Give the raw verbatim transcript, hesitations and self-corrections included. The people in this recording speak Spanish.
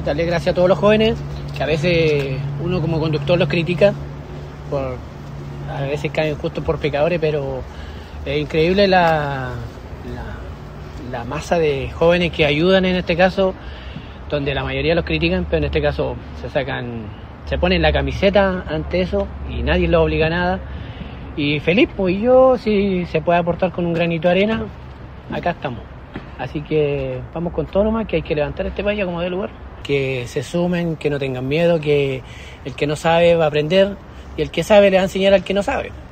darle gracias a todos los jóvenes, que a veces uno como conductor los critica, por, a veces caen justo por pecadores, pero es increíble la, la, la masa de jóvenes que ayudan en este caso, donde la mayoría los critican, pero en este caso se sacan, se ponen la camiseta ante eso y nadie los obliga a nada. Y feliz, pues yo, si se puede aportar con un granito de arena, acá estamos. Así que vamos con todo nomás, que hay que levantar este país como de lugar. Que se sumen, que no tengan miedo, que el que no sabe va a aprender y el que sabe le va a enseñar al que no sabe.